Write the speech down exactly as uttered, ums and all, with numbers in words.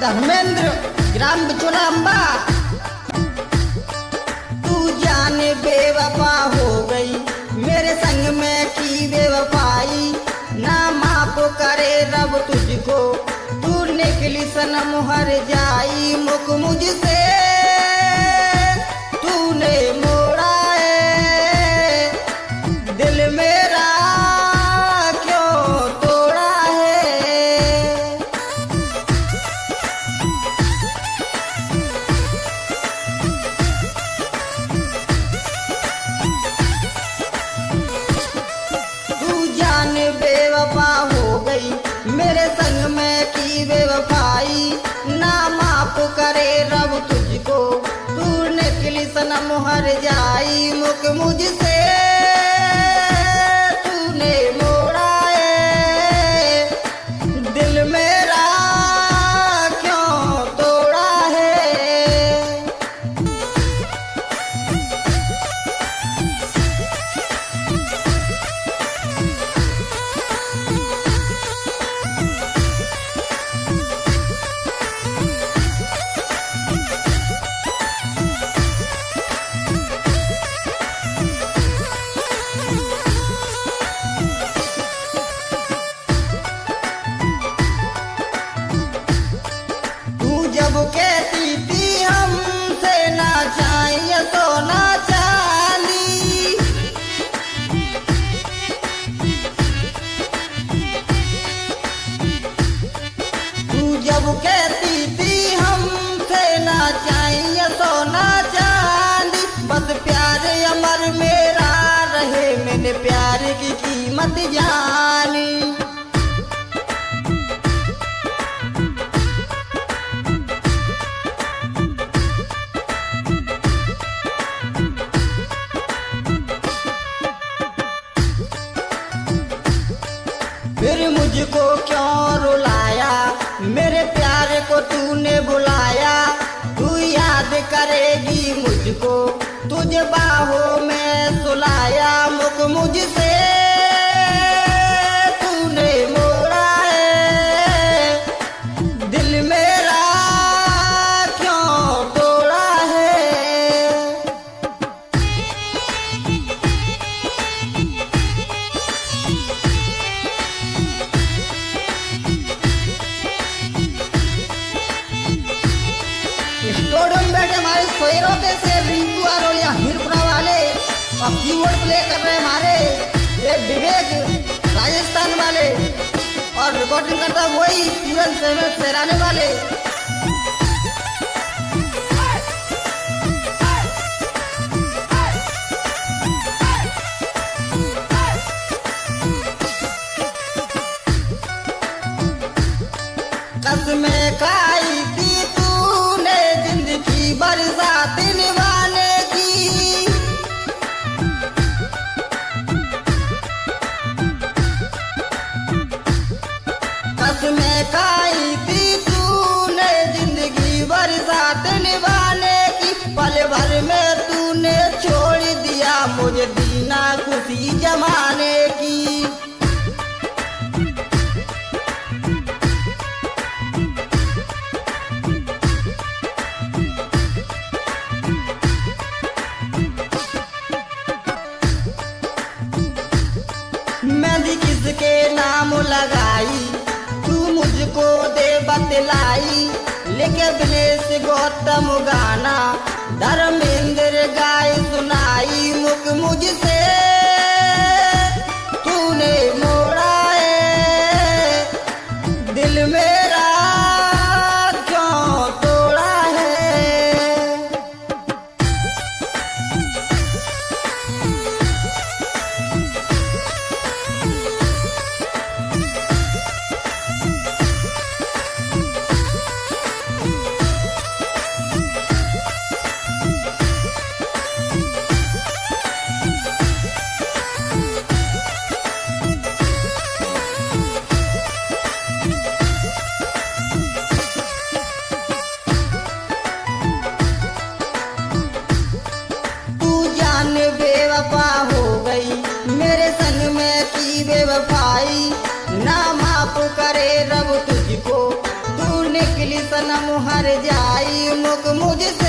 धर्मेंद्र, ग्राम बिचौला अम्बा। तू जाने बेवफा हो गई, मेरे संग में की बेवफाई, ना माफ करे रब तुझको, तू निकली सनम हर जाई मुख मुझसे, तूने मोड़ा है दिल मेरा क्यों तोड़ा है। तू जाने बेवफा हो गई, मेरे संग में की बेवफाई, ना माफ करे रब तुझको, तू निकली सनम हर जाई मुख मुझसे, तूने मोड़ा है दिल मेरा क्यों तोड़ा है। जब कहती थी हमसे ना चाहिए सोना चांदी, तू जब कहती थी हमसे ना चाहिए सोना चांदी, बस प्यार अमर मेरा रहे, मैंने प्यार की कीमत जानी। फिर मुझको क्यों रुलाया, मेरे प्यार को तूने बुलाया, तू याद करेगी मुझको, तुझे बाहों में सुलाया मुख मुझसे, तूने मोड़ा है दिल मेरा क्यों तोड़ा है। स्टूडियो में बैठे हमारे सोयरों के से रिंकू आरोलिया हिरपुरा वाले, और कीबोर्ड प्ले कर रहे हमारे ये विवेक राजस्थान वाले, और रिकॉर्डिंग करता वही पूरन सेराने वाले। कसमें खाई थी तूने जिंदगी बरसात निभाने की, कसमें खाई थी तूने जिंदगी बरसात निभाने की, पल भर में तूने छोड़ दिया मुझे दीना खुशी जमाने की। मेहंदी किसके नाम लगाई, तू मुझको दे बतलाई, लेके दिनेश गौतम गाना, धर्मेंद्र गाय सुनाई मुख मुझसे, तूने मोड़ा है दिल मेरा क्यों तोड़ा है। बेवफाई ना माफ करे रब तुझको, तू निकली सनम सनम हर जाई मुख मुझसे